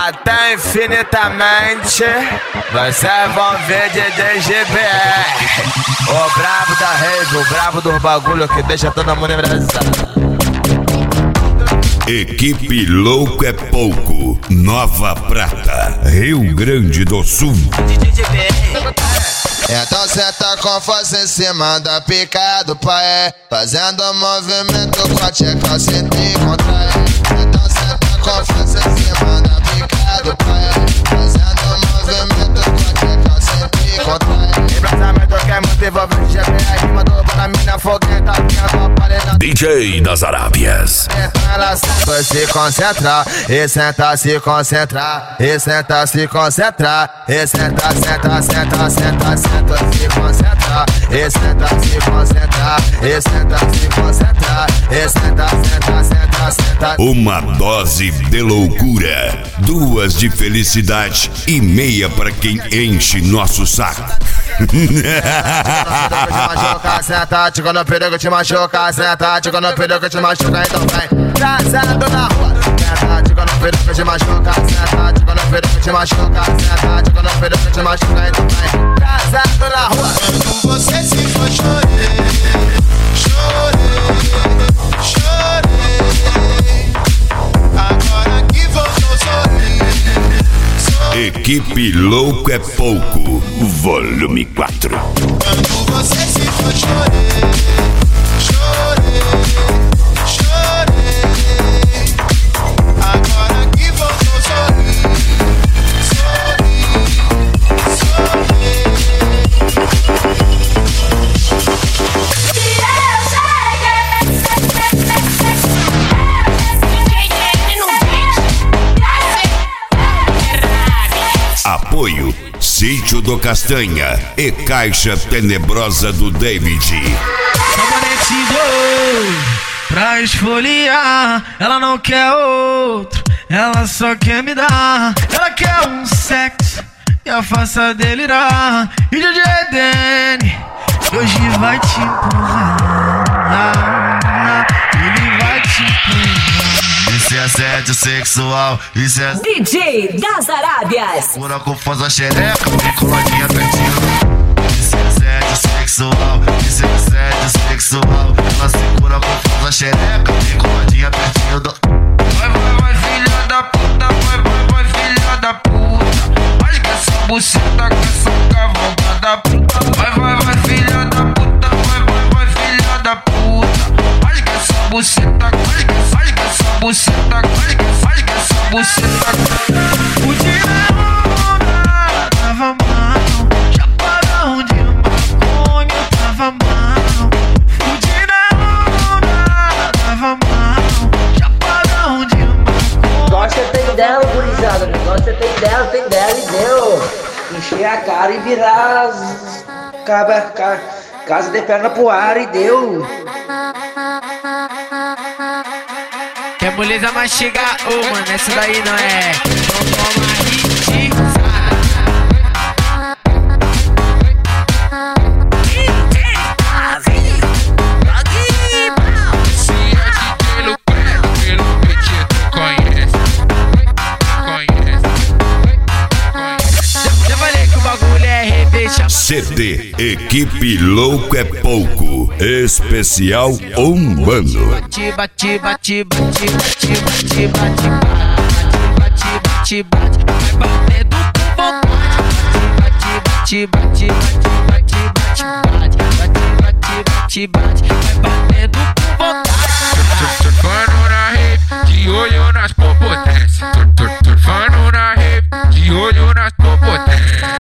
até infinitamente. Vocês vão ver DJ GBR, o brabo da rave, o brabo dos bagulho que deixa todo mundo embraçado. Equipe Louco é Pouco, Nova Prata, Rio Grande do Sul. Então senta com força em cima da pica do pai, fazendo movimento com a tcheca, senta e contrai. Então senta com força em cima da pica do pai, fazendo movimento com a tcheca, senta e contrai. Embraçamento que é muito envolvente, GBR mandou pra mim na fogueta, minha copa na DJ das Arábias. ela senta, se concentra, e senta, se concentrar, e senta, se concentrar, e senta, senta, senta, senta, senta, se concentrar, e senta, se concentrar, e senta, se concentrar, e senta, senta, senta, senta. Uma dose de loucura, 2 de felicidade e meia pra quem enche nosso saco. Senta, te quando eu perigo te machuca, senta, te quando eu perigo te machuca, então vem casado na rua. Senta, te quando eu perigo te machuca, senta, te quando eu perigo te machuca, senta, te quando eu perigo te machuca, então vem casado na rua. Quando você se for, chorei, chorei, chorei. Agora que voltou, sorri. Equipe Louco é Pouco, volume 4. Quando você se for, chorei, chorei, chorei. Agora que voltou, sorri, sorri, sorri. Apoio Sítio do Castanha e Caixa Tenebrosa do David. Sabonete doido pra esfoliar, ela não quer outro, ela só quer me dar. Ela quer um sexo que a faça delirar. E DJ Danny hoje vai te empurrar, ele vai te empurrar. Isso é assédio sexual, isso é DJ das Arábias. pura confusa xereca, vem coladinha pertinho. Isso é assédio sexual, isso é assédio sexual. Ela segura confusa xereca, vem coladinha pertinho do... Vai, vai, vai, filha da puta, vai, vai, vai, filha da puta. Olha que essa buceta, que essa cavalgada puta. Vai, vai, vai, filha da puta, vai, vai, vai, filha da puta. Olha que essa buceta, olha que essa buceta, olha que essa buceta. O dia na onda tava mal, chapadão de maconha tava mal. O dia na onda tava mal, chapadão de maconha. Gosta tem dela, gurizada. Gosta tem dela e deu. Encher a cara e virar as casa de perna pro ar e deu. Quer moleza mastigar? Ô, mano, essa daí não é. Então toma hitizada. Se é DJ Lucreto, pelo PT tu conhece. Já falei que o bagulho é reveja. CD Equipe Louco é Pouco, especial Umbando. Bate, bate, bate, bate, bate, bate, bate, bate, bate, vai batendo com vontade. Bate, bate, bate, bate, bate, bate, bate, bate, bate, bate,